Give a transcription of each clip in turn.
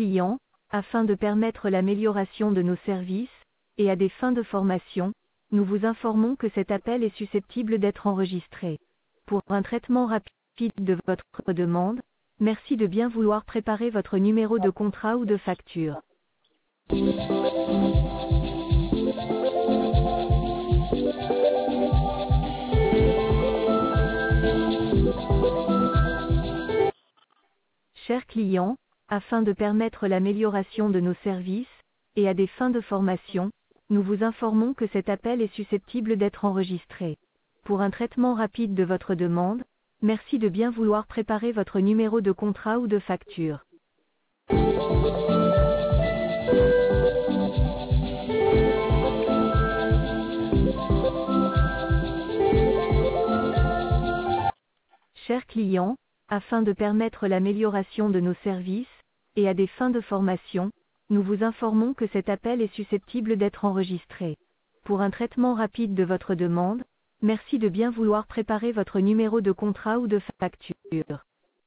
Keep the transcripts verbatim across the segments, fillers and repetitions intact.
client, afin de permettre l'amélioration de nos services, et à des fins de formation, nous vous informons que cet appel est susceptible d'être enregistré. Pour un traitement rapide de votre demande, merci de bien vouloir préparer votre numéro de contrat ou de facture. Chers clients, afin de permettre l'amélioration de nos services, et à des fins de formation, nous vous informons que cet appel est susceptible d'être enregistré. Pour un traitement rapide de votre demande, merci de bien vouloir préparer votre numéro de contrat ou de facture. Chers clients, afin de permettre l'amélioration de nos services, et à des fins de formation, nous vous informons que cet appel est susceptible d'être enregistré. Pour un traitement rapide de votre demande, merci de bien vouloir préparer votre numéro de contrat ou de facture.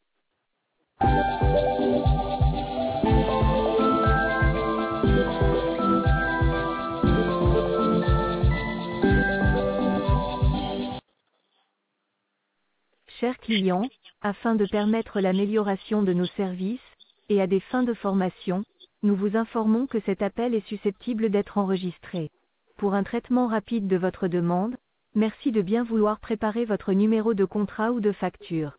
Chers clients, afin de permettre l'amélioration de nos services, et à des fins de formation, nous vous informons que cet appel est susceptible d'être enregistré. Pour un traitement rapide de votre demande, merci de bien vouloir préparer votre numéro de contrat ou de facture.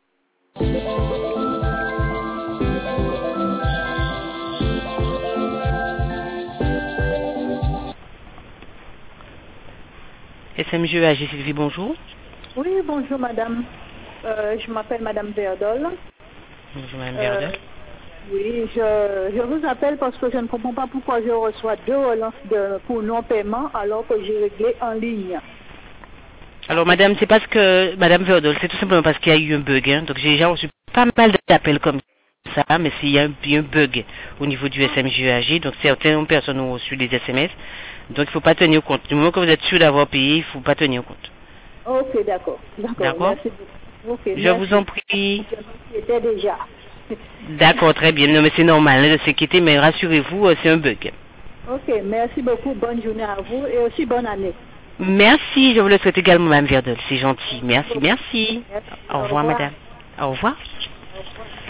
S M G E A G Sylvie, bonjour. Oui, bonjour madame. Euh, je m'appelle madame Verdol. Bonjour madame Verdol. Euh, oui, je, je vous appelle parce que je ne comprends pas pourquoi je reçois deux relances de, pour non-paiement alors que j'ai réglé en ligne. Alors madame, c'est parce que, madame Verdol, c'est tout simplement parce qu'il y a eu un bug. Hein. Donc j'ai déjà reçu pas mal d'appels comme ça, mais s'il y a un, il y a un bug au niveau du S M G E A G, donc certaines personnes ont reçu des S M S, donc il ne faut pas tenir compte. Du moment que vous êtes sûr d'avoir payé, il ne faut pas tenir compte. Ok, d'accord. D'accord. Merci beaucoup. Okay, je merci. vous en prie. C'était déjà. D'accord, très bien. Non, mais c'est normal hein, de s'inquiéter, mais rassurez-vous, c'est un bug. Ok, merci beaucoup. Bonne journée à vous et aussi bonne année. Merci, je vous le souhaite également, Mme Verdol. C'est gentil. Merci, merci. merci. Au revoir, Au revoir, madame. Au revoir. Au revoir.